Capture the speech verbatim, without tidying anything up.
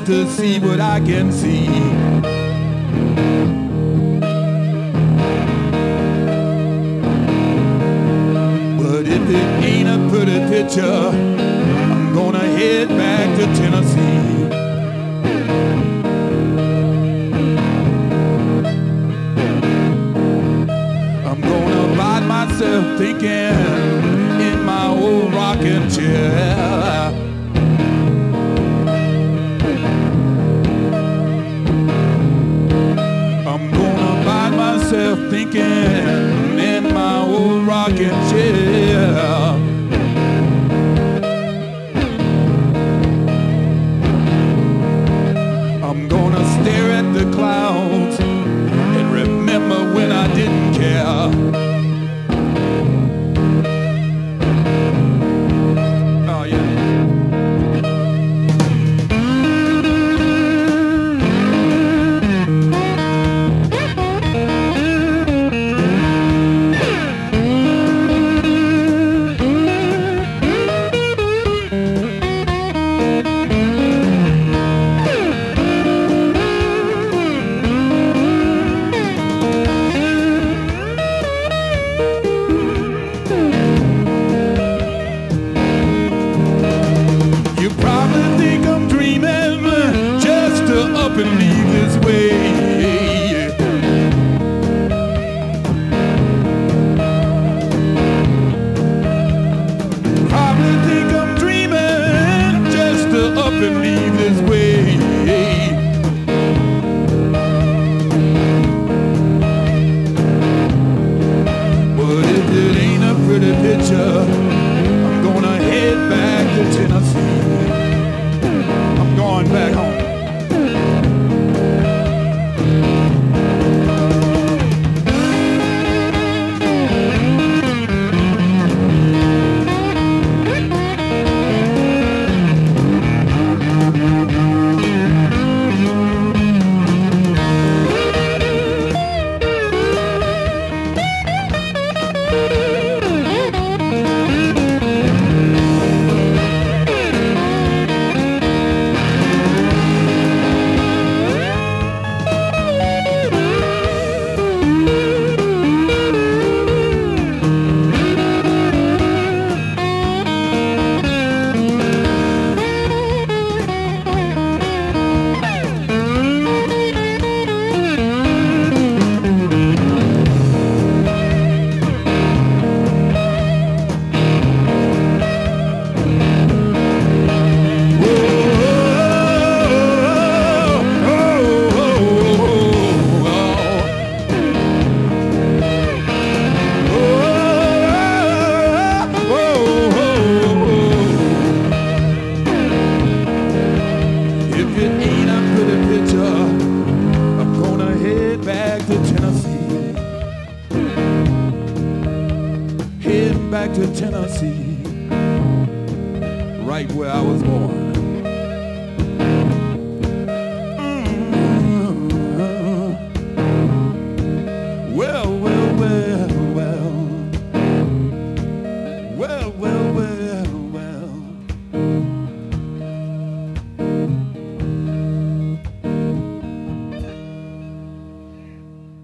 to see what I can see. But if it ain't a pretty picture, I'm gonna head back to Tennessee. I'm gonna find myself thinking in my old rocking chair. I'm gonna find myself thinking in my old rocking chair. I'm gonna stare at the clouds and remember when I didn't care. Oh yeah. You probably think I'm dreaming just to up and leave this way. Probably think I'm dreaming just to up and leave this way. But if it ain't a pretty picture, I'm gonna head back to Tennessee. I'm going back home. If it ain't a pretty picture, I'm gonna head back to Tennessee. Head back to Tennessee, right where I was born. Mm-hmm. Well, well, well, well.